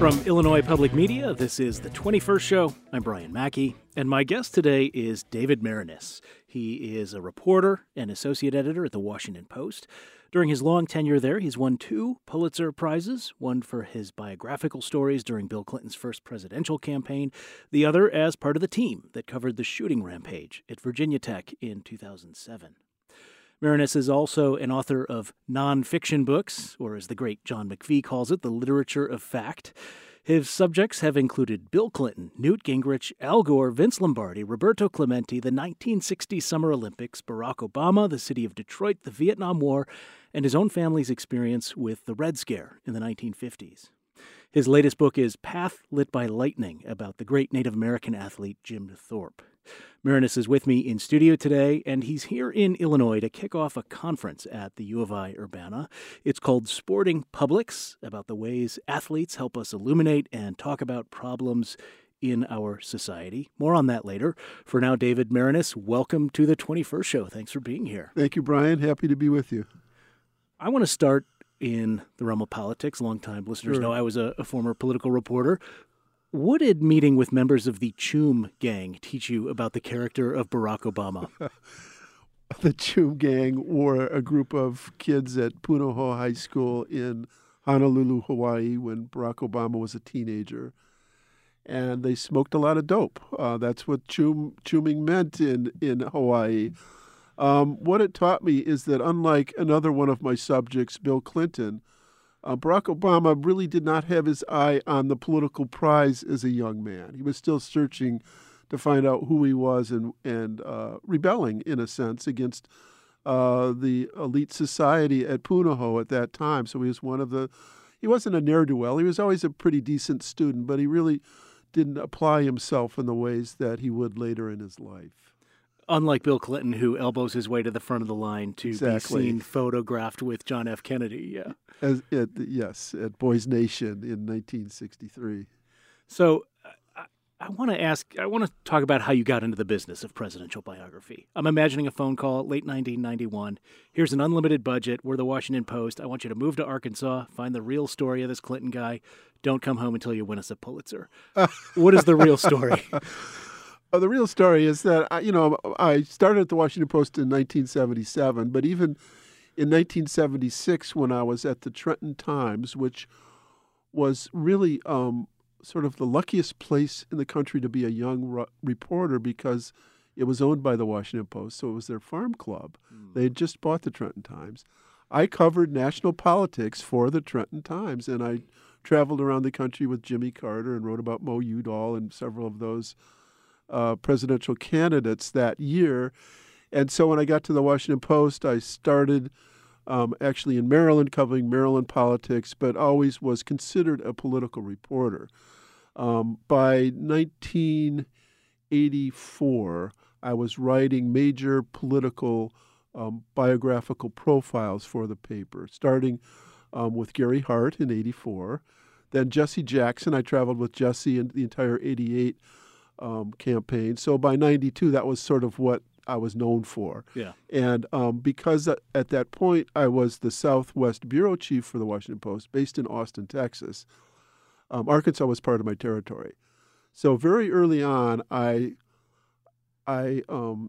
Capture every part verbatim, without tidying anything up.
From Illinois Public Media, this is The twenty-first Show. I'm Brian Mackey, and my guest today is David Maraniss. He is a reporter and associate editor at The Washington Post. During his long tenure there, he's won two Pulitzer Prizes, one for his biographical stories during Bill Clinton's first presidential campaign, the other as part of the team that covered the shooting rampage at Virginia Tech in two thousand seven. Maraniss is also an author of nonfiction books, or as the great John McPhee calls it, the literature of fact. His subjects have included Bill Clinton, Newt Gingrich, Al Gore, Vince Lombardi, Roberto Clemente, the nineteen sixty Summer Olympics, Barack Obama, the city of Detroit, the Vietnam War, and his own family's experience with the Red Scare in the nineteen fifties. His latest book is Path Lit by Lightning, about the great Native American athlete Jim Thorpe. Maraniss is with me in studio today, and he's here in Illinois to kick off a conference at the U of I Urbana. It's called Sporting Publics, about the ways athletes help us illuminate and talk about problems in our society. More on that later. For now, David Maraniss, welcome to the twenty-first Show. Thanks for being here. Thank you, Brian. Happy to be with you. I want to start in the realm of politics. Longtime listeners Sure. know I was a, a former political reporter. What did meeting with members of the Choom Gang teach you about the character of Barack Obama? The Choom Gang were a group of kids at Punahou High School in Honolulu, Hawaii, when Barack Obama was a teenager. And they smoked a lot of dope. Uh, that's what choom, chooming meant in, in Hawaii. Um, what it taught me is that unlike another one of my subjects, Bill Clinton, Uh, Barack Obama really did not have his eye on the political prize as a young man. He was still searching to find out who he was and, and uh, rebelling, in a sense, against uh, the elite society at Punahou at that time. So he was one of the, he wasn't a ne'er-do-well. He was always a pretty decent student, but he really didn't apply himself in the ways that he would later in his life. Unlike Bill Clinton, who elbows his way to the front of the line to Exactly. be seen photographed with John F. Kennedy. Yeah. As, at, yes, at Boys Nation in nineteen sixty-three. So I, I want to ask, I want to talk about how you got into the business of presidential biography. I'm imagining a phone call, late nineteen ninety-one. Here's an unlimited budget. We're the Washington Post. I want you to move to Arkansas, find the real story of this Clinton guy. Don't come home until you win us a Pulitzer. What is the real story? Uh, the real story is that, I, you know, I started at the Washington Post in nineteen seventy-seven, but even in nineteen seventy-six, when I was at the Trenton Times, which was really um, sort of the luckiest place in the country to be a young ru- reporter because it was owned by the Washington Post, so it was their farm club. Mm. They had just bought the Trenton Times. I covered national politics for the Trenton Times, and I traveled around the country with Jimmy Carter and wrote about Mo Udall and several of those Uh, presidential candidates that year. And so when I got to the Washington Post, I started um, actually in Maryland, covering Maryland politics, but always was considered a political reporter. Um, by nineteen eighty-four, I was writing major political um, biographical profiles for the paper, starting um, with Gary Hart in eighty-four. Then Jesse Jackson, I traveled with Jesse in the entire eighty-eight Um, campaign. So by ninety-two, that was sort of what I was known for. Yeah. And um, because at that point I was the Southwest bureau chief for the Washington Post, based in Austin, Texas, um, Arkansas was part of my territory. So very early on, I, I um,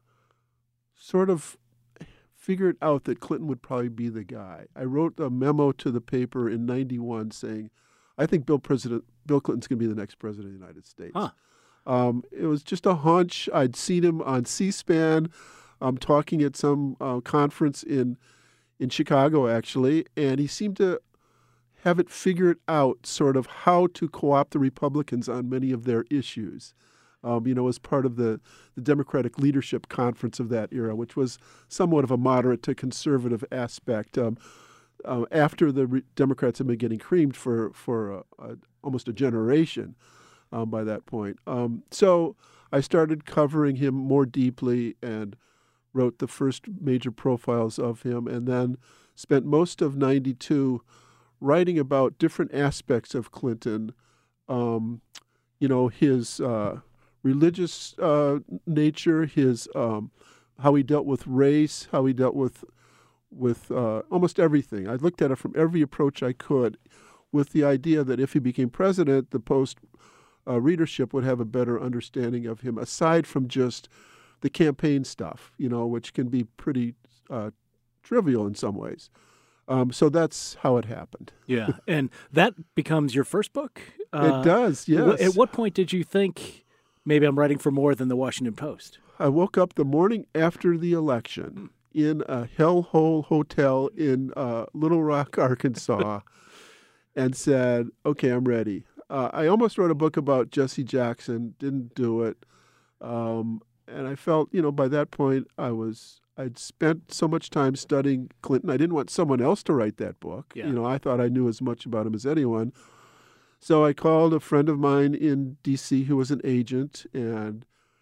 sort of figured out that Clinton would probably be the guy. I wrote a memo to the paper in ninety-one saying, I think Bill President Bill Clinton's going to be the next president of the United States. Huh. Um, it was just a hunch. I'd seen him on C-SPAN um, talking at some uh, conference in in Chicago, actually, and he seemed to have it figured out sort of how to co-opt the Republicans on many of their issues. Um, you know, as part of the, the Democratic Leadership Conference of that era, which was somewhat of a moderate to conservative aspect. Um, uh, after the re- Democrats had been getting creamed for, for a, a, almost a generation, Um, by that point. Um, so I started covering him more deeply and wrote the first major profiles of him, and then spent most of ninety-two writing about different aspects of Clinton, um, you know, his uh, religious uh, nature, his um, how he dealt with race, how he dealt with with uh, almost everything. I looked at it from every approach I could, with the idea that if he became president, the Post uh, readership would have a better understanding of him, aside from just the campaign stuff, you know, which can be pretty uh, trivial in some ways. Um, so that's how it happened. Yeah, and that becomes your first book? Uh, it does, yes. At what point did you think, maybe I'm writing for more than the Washington Post? I woke up the morning after the election in a hellhole hotel in uh, Little Rock, Arkansas, and said, okay, I'm ready. Uh, I almost wrote a book about Jesse Jackson, didn't do it. Um, and I felt, you know, by that point, I was, I'd spent so much time studying Clinton. I didn't want someone else to write that book. Yeah. You know, I thought I knew as much about him as anyone. So I called a friend of mine in D C who was an agent, and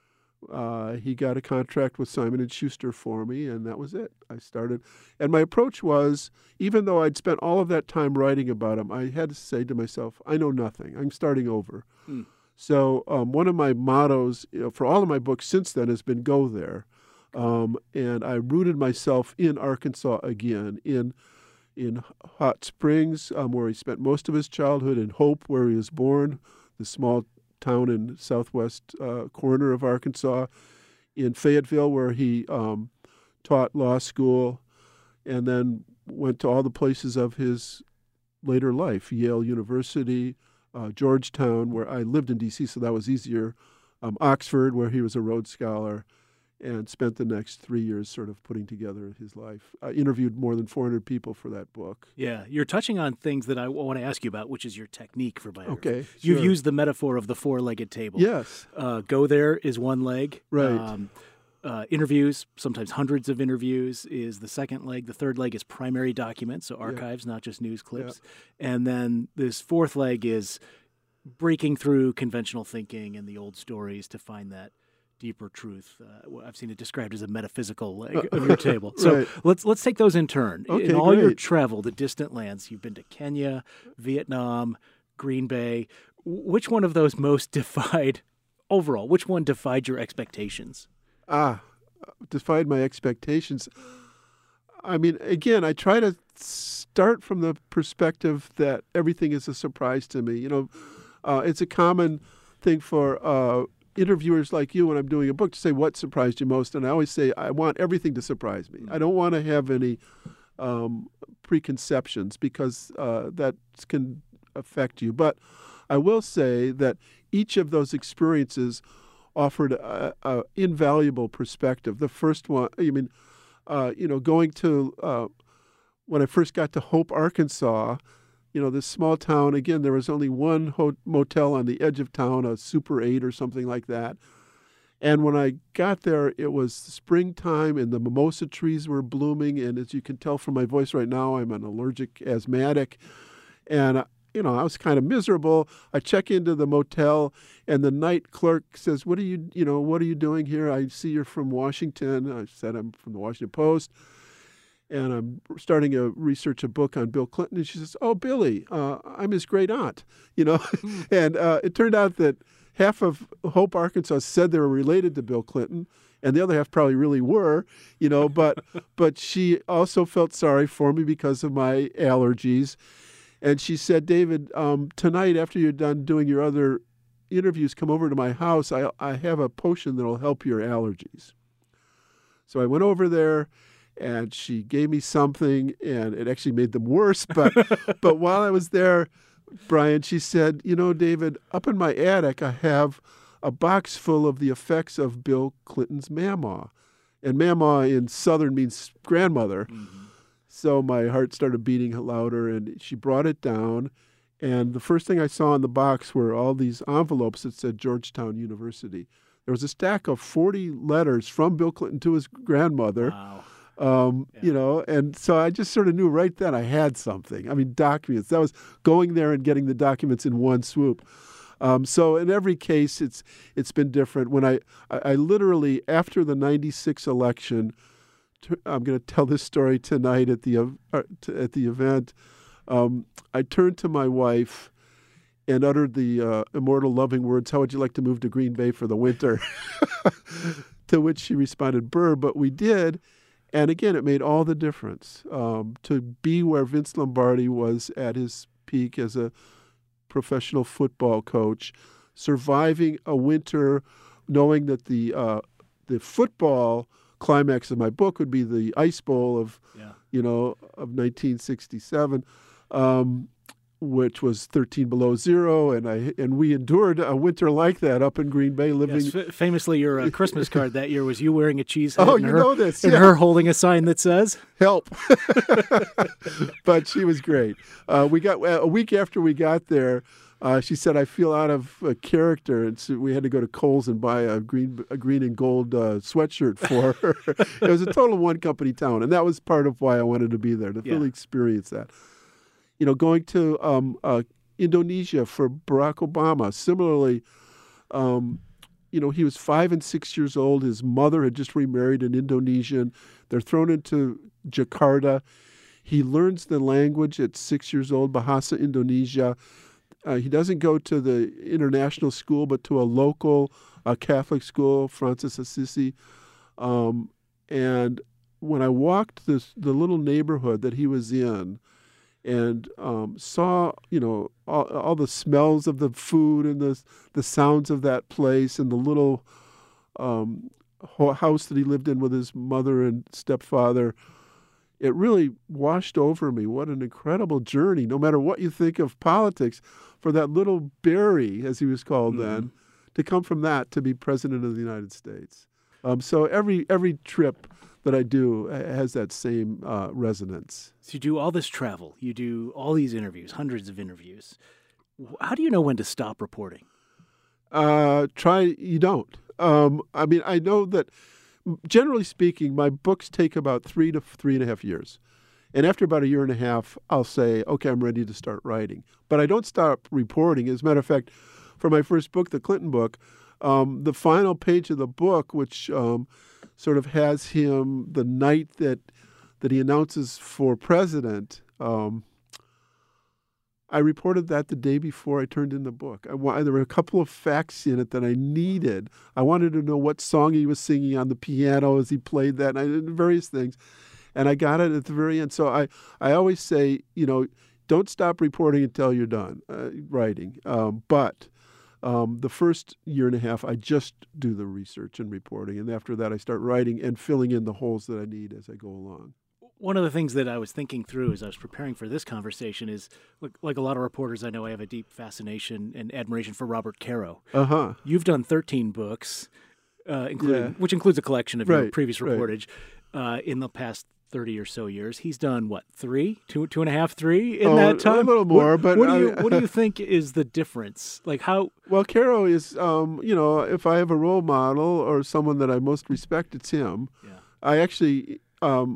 uh, he got a contract with Simon and Schuster for me, and that was it. I started. And my approach was, even though I'd spent all of that time writing about him, I had to say to myself, I know nothing. I'm starting over. Hmm. So um, one of my mottos, you know, for all of my books since then has been go there. Um, and I rooted myself in Arkansas again, in in Hot Springs, um, where he spent most of his childhood, in Hope, where he was born, the small town in southwest uh, corner of Arkansas, in Fayetteville, where he um, taught law school, and then went to all the places of his later life, Yale University, uh, Georgetown, where I lived in D C, so that was easier, um, Oxford, where he was a Rhodes Scholar, and spent the next three years sort of putting together his life. I interviewed more than four hundred people for that book. Yeah, you're touching on things that I want to ask you about, which is your technique for biography. Okay, You've sure. used the metaphor of the four-legged table. Yes. Uh, go there is one leg. Right. Um, uh, interviews, sometimes hundreds of interviews, is the second leg. The third leg is primary documents, so archives, yeah. not just news clips. Yeah. And then this fourth leg is breaking through conventional thinking and the old stories to find that deeper truth. Uh, I've seen it described as a metaphysical leg of your table. So right. let's let's take those in turn. Okay, in all great. your travel, the distant lands, you've been to Kenya, Vietnam, Green Bay. Which one of those most defied, overall, which one defied your expectations? Ah, defied my expectations. I mean, again, I try to start from the perspective that everything is a surprise to me. You know, uh, it's a common thing for uh, interviewers like you when I'm doing a book to say, what surprised you most? And I always say, I want everything to surprise me. I don't want to have any um, preconceptions, because uh, that can affect you. But I will say that each of those experiences offered a, a invaluable perspective. The first one, I mean, uh, you know, going to, uh, when I first got to Hope, Arkansas, you know, this small town, again, there was only one ho- motel on the edge of town, a Super eight or something like that. And when I got there, it was springtime and the mimosa trees were blooming. And as you can tell from my voice right now, I'm an allergic asthmatic. And, uh, you know, I was kind of miserable. I check into the motel and the night clerk says, what are you, you know, what are you doing here? I see you're from Washington. I said, I'm from the Washington Post. And I'm starting to research a book on Bill Clinton. And she says, oh, Billy, uh, I'm his great aunt, you know. and uh, it turned out that half of Hope, Arkansas said they were related to Bill Clinton, and the other half probably really were, you know. But but she also felt sorry for me because of my allergies. And she said, David, um, tonight after you're done doing your other interviews, come over to my house. I, I have a potion that will help your allergies. So I went over there, and she gave me something, and it actually made them worse. But but while I was there, Brian, she said, you know, David, up in my attic, I have a box full of the effects of Bill Clinton's Mamaw. And Mamaw in Southern means grandmother. Mm-hmm. So my heart started beating louder, and she brought it down. And the first thing I saw in the box were all these envelopes that said Georgetown University. There was a stack of forty letters from Bill Clinton to his grandmother. Wow. Um, yeah. You know, and so I just sort of knew right then I had something. I mean, documents. That was going there and getting the documents in one swoop. Um, so in every case, it's it's been different. When I, I, I literally, after the ninety-six election, t- I'm going to tell this story tonight at the uh, t- at the event. Um, I turned to my wife and uttered the uh, immortal loving words, how would you like to move to Green Bay for the winter? To which she responded, "Burr," but we did. And again, it made all the difference um, to be where Vince Lombardi was at his peak as a professional football coach, surviving a winter, knowing that the uh, the football climax of my book would be the Ice Bowl of, yeah. you know, of nineteen sixty-seven, um, which was thirteen below zero, and I and we endured a winter like that up in Green Bay, living. Yes, f- famously, your uh, Christmas card that year was you wearing a cheese hat. Oh, and you her, know this, and yeah. her holding a sign that says "Help." But she was great. Uh, we got a week after we got there. Uh, she said, "I feel out of uh, character," and so we had to go to Kohl's and buy a green, a green and gold uh, sweatshirt for her. It was a total one-company town, and that was part of why I wanted to be there to yeah. really experience that. You know, going to um, uh, Indonesia for Barack Obama. Similarly, um, you know, he was five and six years old. His mother had just remarried an Indonesian. They're thrown into Jakarta. He learns the language at six years old, Bahasa Indonesia. Uh, he doesn't go to the international school, but to a local uh, Catholic school, Francis Assisi. Um, and when I walked this the little neighborhood that he was in, and um, saw, you know, all, all the smells of the food and the the sounds of that place, and the little um, house that he lived in with his mother and stepfather, it really washed over me. What an incredible journey, no matter what you think of politics, for that little Barry, as he was called mm-hmm. then, to come from that to be president of the United States. Um, so every every trip that I do has that same uh, resonance. So you do all this travel, you do all these interviews, hundreds of interviews. How do you know when to stop reporting? Uh, try, you don't. Um, I mean, I know that, generally speaking, my books take about three to three and a half years. And after about a year and a half, I'll say, okay, I'm ready to start writing. But I don't stop reporting. As a matter of fact, for my first book, the Clinton book, um, the final page of the book, which um, sort of has him the night that that he announces for president, um, I reported that the day before I turned in the book. I, there were a couple of facts in it that I needed. I wanted to know what song he was singing on the piano as he played that, and I did various things. And I got it at the very end. So I, I always say, you know, don't stop reporting until you're done uh, writing. Um, but um, the first year and a half, I just do the research and reporting. And after that, I start writing and filling in the holes that I need as I go along. One of the things that I was thinking through as I was preparing for this conversation is, like, like a lot of reporters I know, I have a deep fascination and admiration for Robert Caro. Uh-huh. You've done thirteen books, uh, including, yeah. which includes a collection of right, your previous right. reportage uh, in the past thirty or so years. He's done, what, three? Two, two and a half, three in oh, that time? A little more, what, but... What do, I, you, what do you think is the difference? Like, how... Well, Caro is, um, you know, if I have a role model or someone that I most respect, it's him. Yeah. I actually... Um,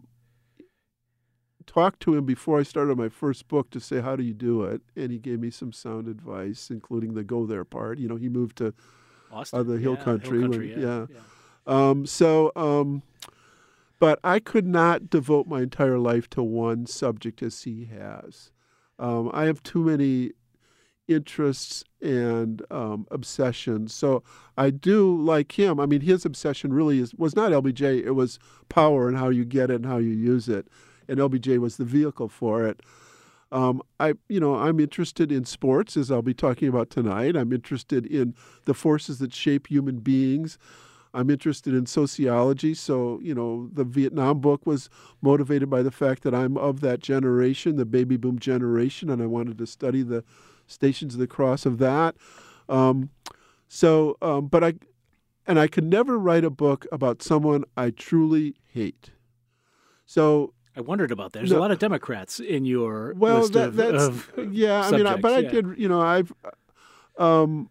talked to him before I started my first book to say, how do you do it? And he gave me some sound advice, including the go there part. You know, he moved to Austin, uh, the Hill yeah, Country. Hill Country when, yeah. yeah. yeah. Um, so, um, but I could not devote my entire life to one subject as he has. Um, I have too many interests and um, obsessions. So I do like him. I mean, his obsession really is was not L B J. It was power and how you get it and how you use it. And L B J was the vehicle for it. Um, I, you know, I'm interested in sports, as I'll be talking about tonight. I'm interested in the forces that shape human beings. I'm interested in sociology. So, you know, the Vietnam book was motivated by the fact that I'm of that generation, the baby boom generation, and I wanted to study the Stations of the Cross of that. Um, so, um, but I, and I could never write a book about someone I truly hate. So, I wondered about that. There's no, a lot of Democrats in your well, list that, of, that's, of yeah. I mean, I, but yeah. I did. You know, I've. Um,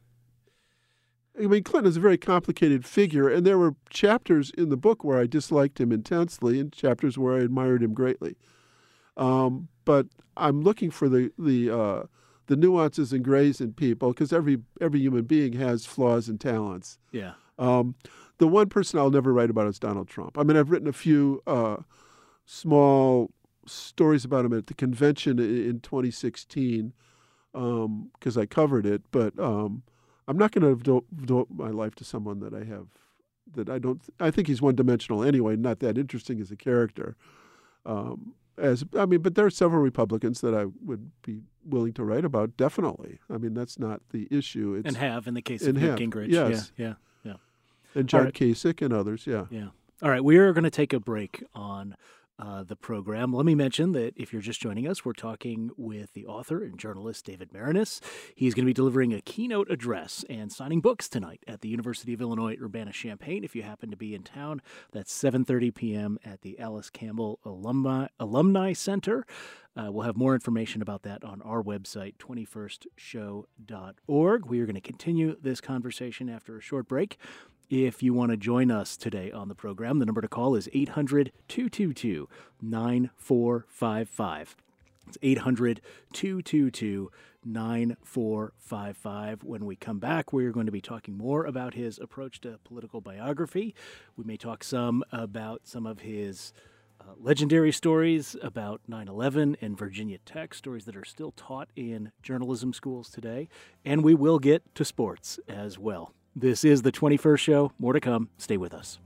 I mean, Clinton is a very complicated figure, and there were chapters in the book where I disliked him intensely, and chapters where I admired him greatly. Um, but I'm looking for the the uh, the nuances and grays in people, because every every human being has flaws and talents. Yeah. Um, the one person I'll never write about is Donald Trump. I mean, I've written a few. Uh, small stories about him at the convention in twenty sixteen because um, I covered it, but um, I'm not going to devote, devote my life to someone that I have, that I don't, I think he's one-dimensional anyway, not that interesting as a character. Um, as I mean, but there are several Republicans that I would be willing to write about. Definitely. I mean, that's not the issue. It's, and have in the case of and Newt have, Gingrich. yes. Yeah, yeah, yeah. And John right. Kasich and others, yeah. Yeah. All right, we are going to take a break on uh, the program. Let me mention that if you're just joining us, we're talking with the author and journalist David Maraniss. He's going to be delivering a keynote address and signing books tonight at the University of Illinois Urbana-Champaign. If you happen to be in town, that's seven thirty p.m. at the Alice Campbell Alumni, Alumni Center. Uh, we'll have more information about that on our website, twenty-first show dot org. We are going to continue this conversation after a short break. If you want to join us today on the program, the number to call is eight hundred, two two two, nine four five five. It's eight hundred, two two two, nine four five five. When we come back, we're going to be talking more about his approach to political biography. We may talk some about some of his uh, legendary stories about nine eleven and Virginia Tech, stories that are still taught in journalism schools today. And we will get to sports as well. This is the twenty-first Show. More to come. Stay with us.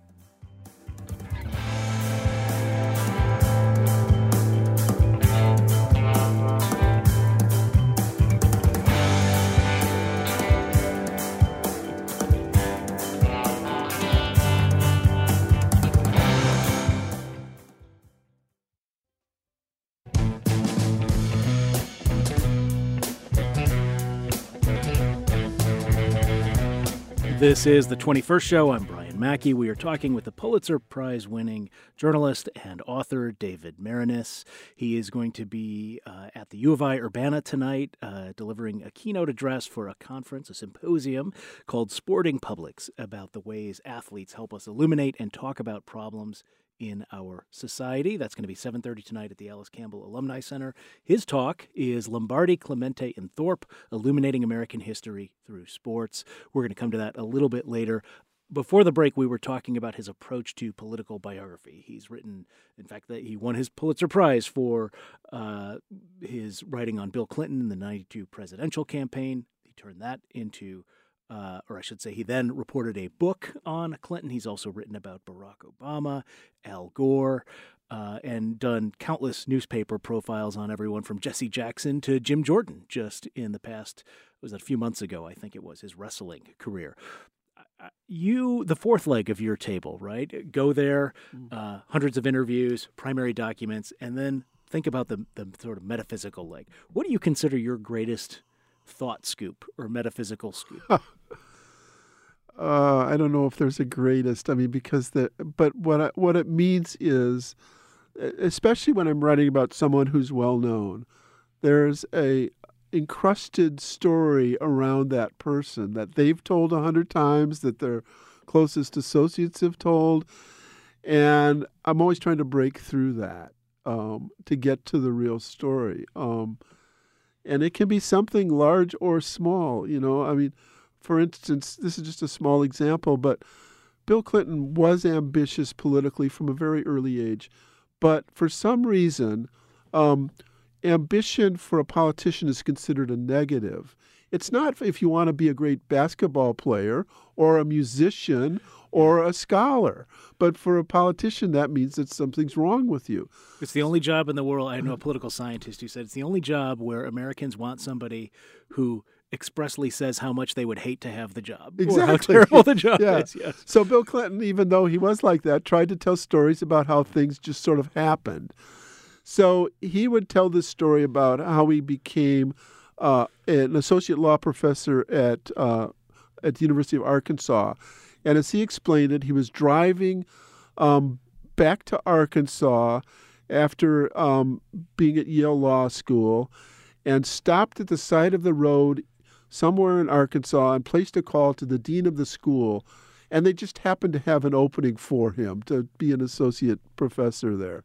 This is the twenty-first Show. I'm Brian Mackey. We are talking with the Pulitzer Prize-winning journalist and author David Maraniss. He is going to be uh, at the U of I Urbana tonight, uh, delivering a keynote address for a conference, a symposium called Sporting Publics, about the ways athletes help us illuminate and talk about problems in our society. That's going to be seven thirty tonight at the Alice Campbell Alumni Center. His talk is Lombardi, Clemente, and Thorpe, Illuminating American History Through Sports. We're going to come to that a little bit later. Before the break, we were talking about his approach to political biography. He's written, in fact, that he won his Pulitzer Prize for uh, his writing on Bill Clinton in the ninety-two presidential campaign. He turned that into Uh, or I should say, he then reported a book on Clinton. He's also written about Barack Obama, Al Gore, uh, and done countless newspaper profiles on everyone from Jesse Jackson to Jim Jordan just in the past, was that a few months ago, I think it was, his wrestling career. Uh, you, the fourth leg of your table, right? Go there, uh, hundreds of interviews, primary documents, and then think about the, the sort of metaphysical leg. What do you consider your greatest thought scoop or metaphysical scoop? Uh, I don't know if there's a greatest. I mean, because the but what I, what it means is, especially when I'm writing about someone who's well known, there's a encrusted story around that person that they've told a hundred times, that their closest associates have told, and I'm always trying to break through that um, to get to the real story. Um, and it can be something large or small. You know, I mean, for instance, this is just a small example, but Bill Clinton was ambitious politically from a very early age. But for some reason, um, ambition for a politician is considered a negative. It's not if you want to be a great basketball player or a musician or a scholar. But for a politician, that means that something's wrong with you. It's the only job in the world. I know a political scientist who said it's the only job where Americans want somebody who expressly says how much they would hate to have the job. Exactly. Or how terrible the job yeah. is. Yes. So Bill Clinton, even though he was like that, tried to tell stories about how things just sort of happened. So he would tell this story about how he became uh, an associate law professor at uh, at the University of Arkansas. And as he explained it, he was driving um, back to Arkansas after um, being at Yale Law School and stopped at the side of the road somewhere in Arkansas and placed a call to the dean of the school. And they just happened to have an opening for him to be an associate professor there.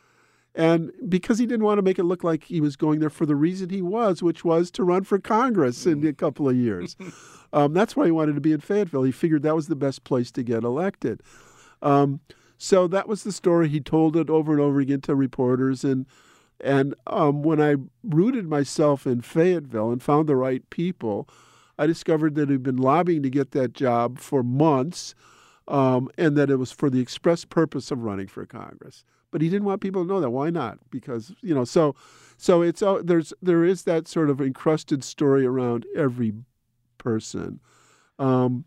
And because he didn't want to make it look like he was going there for the reason he was, which was to run for Congress in a couple of years. um, that's why he wanted to be in Fayetteville. He figured that was the best place to get elected. Um, so that was the story. He told it over and over again to reporters. And and um, when I rooted myself in Fayetteville and found the right people, I discovered that he'd been lobbying to get that job for months, um, and that it was for the express purpose of running for Congress. but he didn't want people to know that. Why not? Because, you know, so so it's uh, there's there is that sort of encrusted story around every person. Um,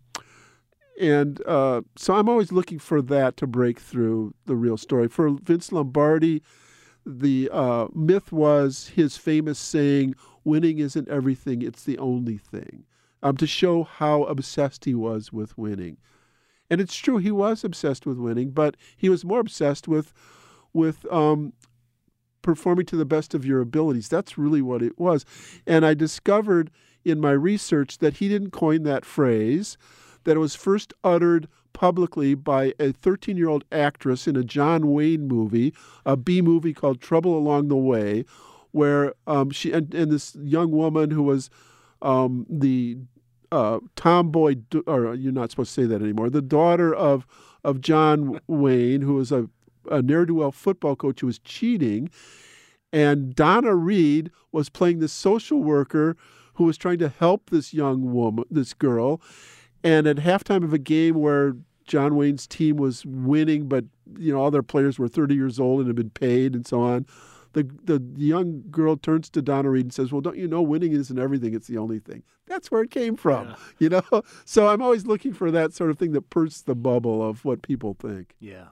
and uh, so I'm always looking for that to break through the real story. For Vince Lombardi, the uh, myth was his famous saying, "Winning isn't everything, it's the only thing," um, to show how obsessed he was with winning. And it's true, he was obsessed with winning, but he was more obsessed with, with um, performing to the best of your abilities. That's really what it was. And I discovered in my research that he didn't coin that phrase, that it was first uttered publicly by a thirteen-year-old actress in a John Wayne movie, a B movie called Trouble Along the Way, where um, she and, and this young woman who was um, the uh, tomboy, or you're not supposed to say that anymore, the daughter of of John Wayne, who was a, a ne'er-do-well football coach who was cheating, and Donna Reed was playing the social worker who was trying to help this young woman, this girl. And at halftime of a game where John Wayne's team was winning, but you know all their players were thirty years old and had been paid and so on, the the young girl turns to Donna Reed and says, "Well, don't you know winning isn't everything; it's the only thing." That's where it came from, yeah. you know. So I'm always looking for that sort of thing that bursts the bubble of what people think. Yeah.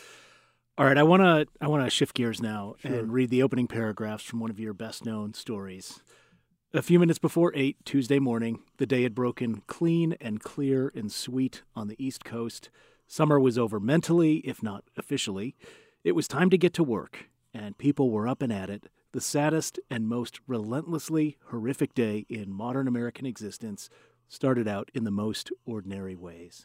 All right, I want to I want to shift gears now Sure. and read the opening paragraphs from one of your best-known stories. A few minutes before eight, Tuesday morning, the day had broken clean and clear and sweet on the East Coast. Summer was over mentally, if not officially. It was time to get to work, and people were up and at it. The saddest and most relentlessly horrific day in modern American existence started out in the most ordinary ways.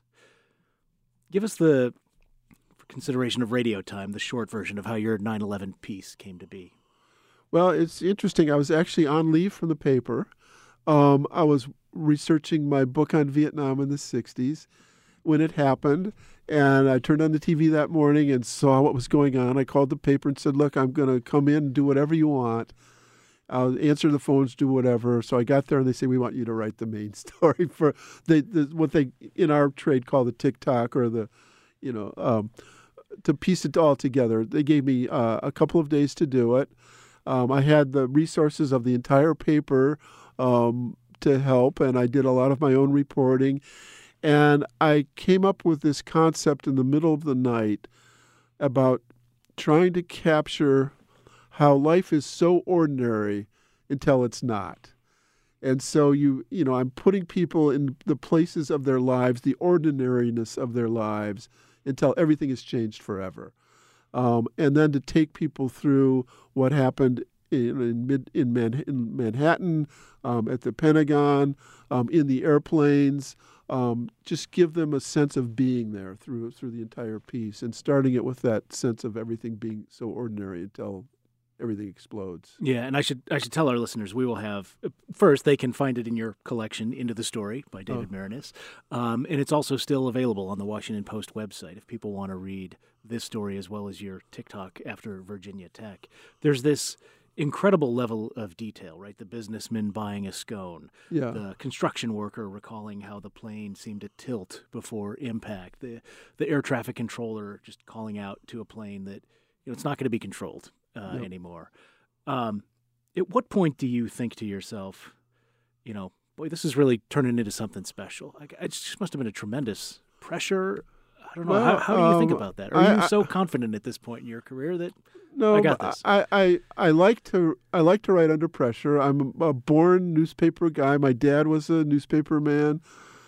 Give us the, for consideration of radio time, the short version of how your nine eleven piece came to be. Well, it's interesting. I was actually on leave from the paper. Um, I was researching my book on Vietnam in the sixties when it happened, and I turned on the T V that morning and saw what was going on. I called the paper and said, "Look, I'm going to come in and do whatever you want. I'll answer the phones, do whatever." So I got there, and they say, "We want you to write the main story for the, the what they in our trade call the TikTok or the, you know, um, to piece it all together." They gave me uh, a couple of days to do it. Um, I had the resources of the entire paper um, to help, and I did a lot of my own reporting. And I came up with this concept in the middle of the night about trying to capture how life is so ordinary until it's not. And so you, you know, I'm putting people in the places of their lives, the ordinariness of their lives, until everything has changed forever. Um, and then to take people through what happened in in, mid, in, Man, in Manhattan, um, at the Pentagon, um, in the airplanes, um, just give them a sense of being there through through the entire piece, and starting it with that sense of everything being so ordinary until everything explodes. Yeah, and I should I should tell our listeners we will have first they can find it in your collection Into the Story by David oh. Maraniss, um, and it's also still available on the Washington Post website if people want to read this story as well as your TikTok after Virginia Tech. There's this incredible level of detail, right? The businessman buying a scone, yeah. the construction worker recalling how the plane seemed to tilt before impact, the the air traffic controller just calling out to a plane that you know it's not going to be controlled uh, yep. anymore. Um, at what point do you think to yourself, you know, boy, this is really turning into something special? Like, it just must have been a tremendous pressure. I don't know. Well, how, how do you um, think about that? Are I, you I, so confident at this point in your career that no, I got this? I, I, I like to I like to write under pressure. I'm a born newspaper guy. My dad was a newspaper man.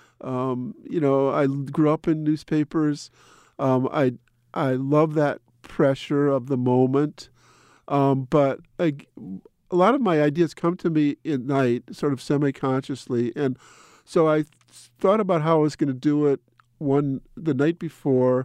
Um, you know, I grew up in newspapers. Um, I I love that pressure of the moment. Um, but I, a lot of my ideas come to me at night, sort of semi-consciously, and so I thought about how I was going to do it. One the night before,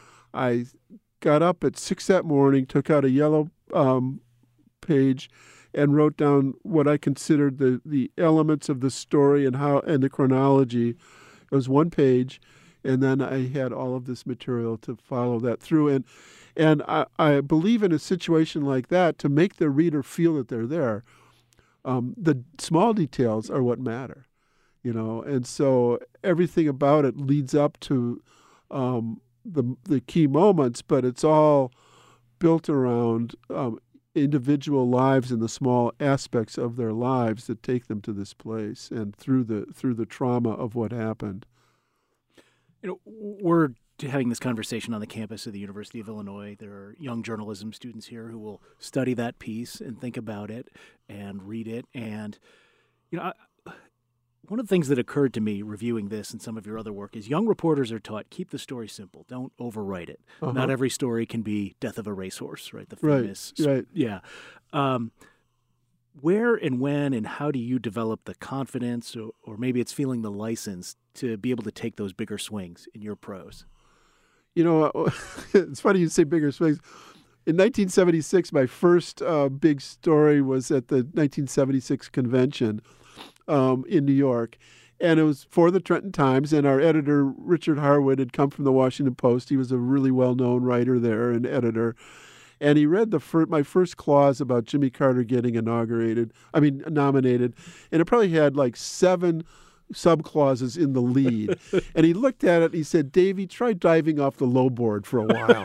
I got up at six that morning, took out a yellow um, page, and wrote down what I considered the, the elements of the story and how and the chronology. It was one page, and then I had all of this material to follow that through. And and I, I believe in a situation like that, to make the reader feel that they're there, um, the small details are what matter. You know, and so everything about it leads up to um, the the key moments, but it's all built around um, individual lives and the small aspects of their lives that take them to this place, and through the through the trauma of what happened. You know, we're having this conversation on the campus of the University of Illinois. There are young journalism students here who will study that piece and think about it and read it. And, you know, I, one of the things that occurred to me reviewing this and some of your other work is young reporters are taught, keep the story simple. Don't overwrite it. Uh-huh. Not every story can be Death of a Racehorse, right? The famous. Right, right. Yeah. Um, where and when and how do you develop the confidence, or, or maybe it's feeling the license to be able to take those bigger swings in your prose? You know, it's funny you say bigger swings. In nineteen seventy-six, my first uh, big story was at the nineteen seventy-six convention um, in New York. And it was for the Trenton Times, and our editor, Richard Harwood, had come from the Washington Post. He was a really well-known writer there and editor. And he read the fir- my first clause about Jimmy Carter getting inaugurated, I mean, nominated. And it probably had like seven subclauses in the lead. And he looked at it and he said, Davey, try diving off the low board for a while.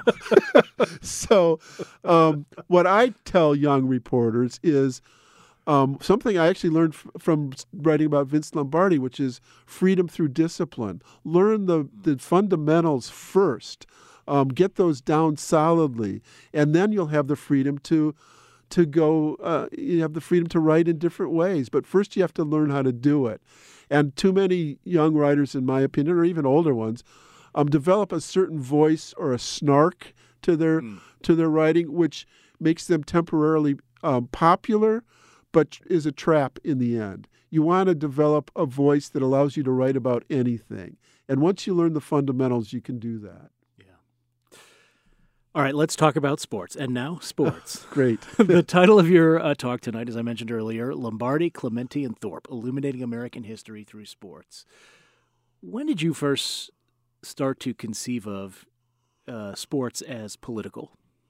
So um, what I tell young reporters is um, something I actually learned f- from writing about Vince Lombardi, which is freedom through discipline. Learn the, the fundamentals first. Um, get those down solidly, and then you'll have the freedom to to go, uh, you have the freedom to write in different ways. But first you have to learn how to do it. And too many young writers, in my opinion, or even older ones, um, develop a certain voice or a snark to their mm. to their writing, which makes them temporarily um, popular, but is a trap in the end. You want to develop a voice that allows you to write about anything. And once you learn the fundamentals, you can do that. All right, let's talk about sports. And now, sports. Great. The title of your uh, talk tonight, as I mentioned earlier, Lombardi, Clementi, and Thorpe, Illuminating American History Through Sports. When did you first start to conceive of uh, sports as political?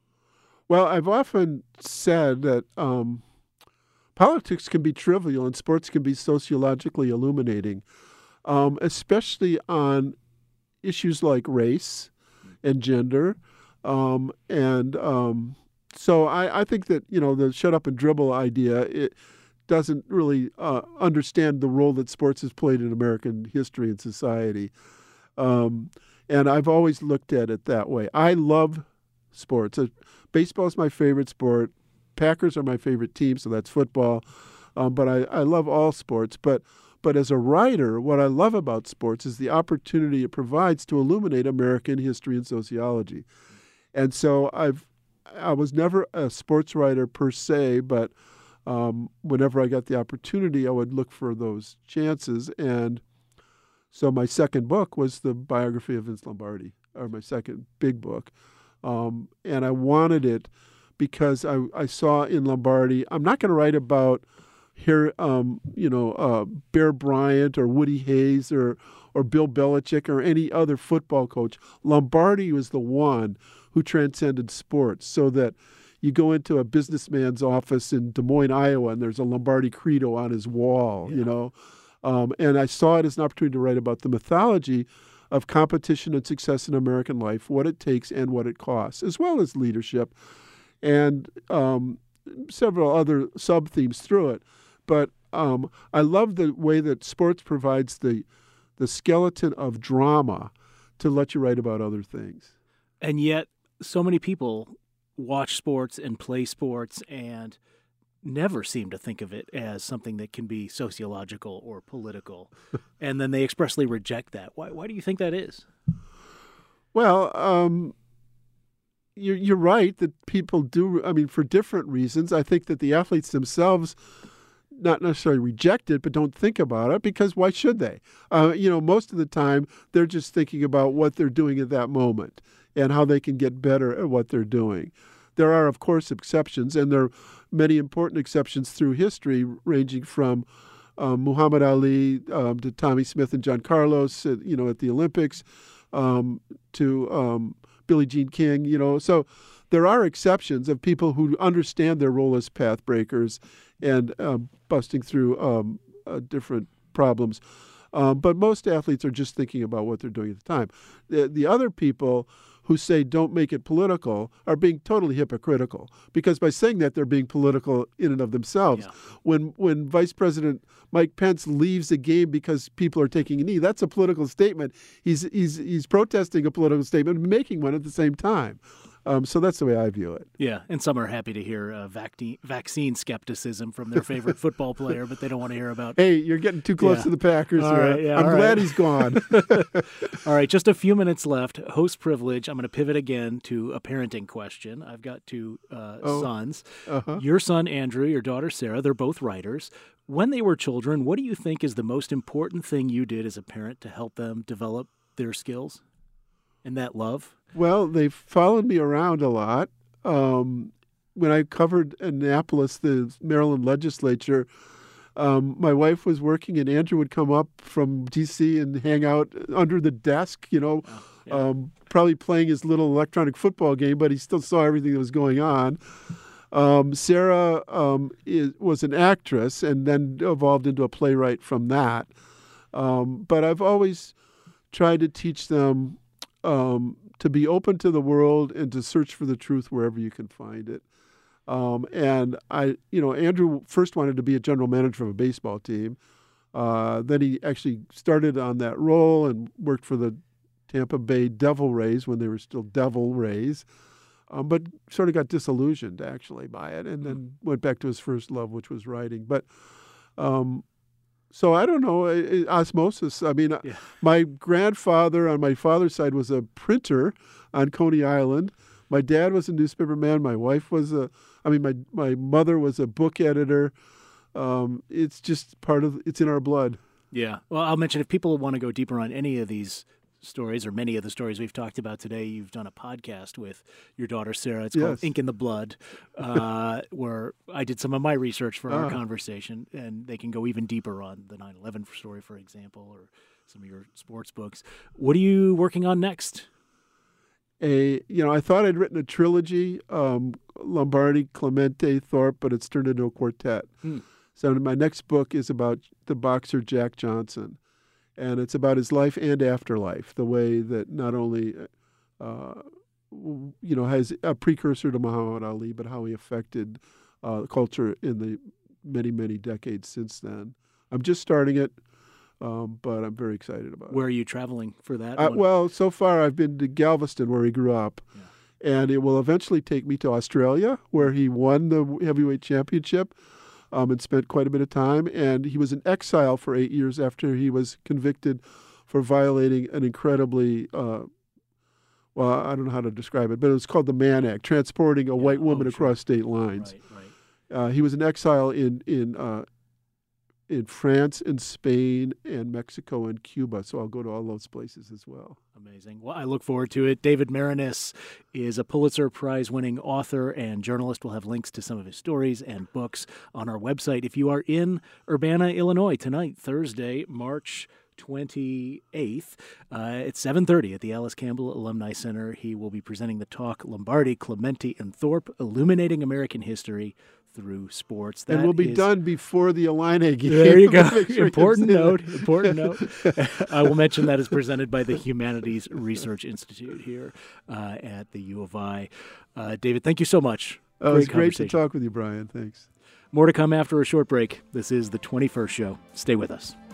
Well, I've often said that um, politics can be trivial and sports can be sociologically illuminating, um, especially on issues like race and gender. Um, and um, so I, I think that, you know, the shut up and dribble idea, it doesn't really uh, understand the role that sports has played in American history and society. Um, and I've always looked at it that way. I love sports. Uh, baseball is my favorite sport. Packers are my favorite team, so that's football. Um, but I, I love all sports. But But as a writer, what I love about sports is the opportunity it provides to illuminate American history and sociology. And so I've, I was never a sports writer per se, but um, whenever I got the opportunity, I would look for those chances. And so my second book was the biography of Vince Lombardi, or my second big book. Um, and I wanted it because I, I saw in Lombardi, I'm not going to write about here, um, you know, uh, Bear Bryant or Woody Hayes or or Bill Belichick or any other football coach. Lombardi was the one who transcended sports, so that you go into a businessman's office in Des Moines, Iowa, and there's a Lombardi credo on his wall, yeah. you know. Um, and I saw it as an opportunity to write about the mythology of competition and success in American life, what it takes and what it costs, as well as leadership, and um, several other sub-themes through it. But um, I love the way that sports provides the the skeleton of drama to let you write about other things. And yet, so many people watch sports and play sports and never seem to think of it as something that can be sociological or political. And then they expressly reject that. Why, why do you think that is? Well, um, you're, you're right that people do, I mean, for different reasons. I think that the athletes themselves not necessarily reject it, but don't think about it, because why should they? Uh, you know, most of the time, they're just thinking about what they're doing at that moment and how they can get better at what they're doing. There are, of course, exceptions, and there are many important exceptions through history, ranging from um, Muhammad Ali um, to Tommy Smith and John Carlos, at, you know, at the Olympics, um, to um, Billie Jean King, you know. So there are exceptions of people who understand their role as path breakers and um, busting through um, uh, different problems. Um, but most athletes are just thinking about what they're doing at the time. The, the other people who say don't make it political are being totally hypocritical, because by saying that they're being political in and of themselves. Yeah. When when Vice President Mike Pence leaves a game because people are taking a knee, that's a political statement. He's he's he's protesting a political statement and making one at the same time. Um, so that's the way I view it. Yeah, and some are happy to hear uh, vac- vaccine skepticism from their favorite football player, but they don't want to hear about. Hey, you're getting too close Yeah. to the Packers. All right, yeah, I'm all glad right. he's gone. All right, just a few minutes left. Host privilege. I'm going to pivot again to a parenting question. I've got two uh, Oh. sons. Uh-huh. Your son, Andrew, your daughter, Sarah, they're both writers. When they were children, what do you think is the most important thing you did as a parent to help them develop their skills and that love? Well, they've followed me around a lot. Um, when I covered Annapolis, the Maryland legislature, um, my wife was working, and Andrew would come up from D C and hang out under the desk, you know, Oh, yeah. um, probably playing his little electronic football game, but he still saw everything that was going on. Um, Sarah um, is, was an actress and then evolved into a playwright from that. Um, but I've always tried to teach them um, to be open to the world and to search for the truth wherever you can find it. Um, and I, you know, Andrew first wanted to be a general manager of a baseball team. Uh, then he actually started on that role and worked for the Tampa Bay Devil Rays when they were still Devil Rays, um, but sort of got disillusioned actually by it, and then went back to his first love, which was writing. But um, so I don't know, osmosis. I mean, Yeah. my grandfather on my father's side was a printer on Coney Island. My dad was a newspaper man. My wife was a, I mean, my my mother was a book editor. Um, it's just part of, it's in our blood. Yeah. Well, I'll mention if people want to go deeper on any of these stories or many of the stories we've talked about today, you've done a podcast with your daughter, Sarah. It's called Yes. Ink in the Blood, uh, where I did some of my research for our Ah. conversation, and they can go even deeper on the nine eleven story, for example, or some of your sports books. What are you working on next? A, you know, I thought I'd written a trilogy, um, Lombardi, Clemente, Thorpe, but it's turned into a quartet. Hmm. So my next book is about the boxer Jack Johnson, and it's about his life and afterlife, the way that not only, uh, w- you know, has a precursor to Muhammad Ali, but how he affected uh, culture in the many, many decades since then. I'm just starting it, um, but I'm very excited about it. Where are you traveling for that? Uh, one? well, so far I've been to Galveston, where he grew up, Yeah. and it will eventually take me to Australia, where he won the heavyweight championship um, and spent quite a bit of time. And he was in exile for eight years after he was convicted for violating an incredibly, uh, well, I don't know how to describe it, but it was called the Mann Act, transporting a Yeah, white woman oh, sure. across state lines. Right, right. Uh, he was in exile in in uh, in France and Spain and Mexico and Cuba, so I'll go to all those places as well. Amazing. Well, I look forward to it. David Maraniss is a Pulitzer Prize-winning author and journalist. We'll have links to some of his stories and books on our website. If you are in Urbana, Illinois, tonight, Thursday, March twenty-eighth, uh, at seven thirty at the Alice Campbell Alumni Center, he will be presenting the talk, Lombardi, Clemente, and Thorpe, Illuminating American History Through Sports. That and we'll be is- done before the Illini game. There you go. Make sure you Important say that. note. Important note. I will mention that is presented by the Humanities Research Institute here uh, at the U of I. Uh, David, thank you so much. Oh, it was great to conversation. talk with you, Brian. Thanks. More to come after a short break. This is the twenty-first show. Stay with us.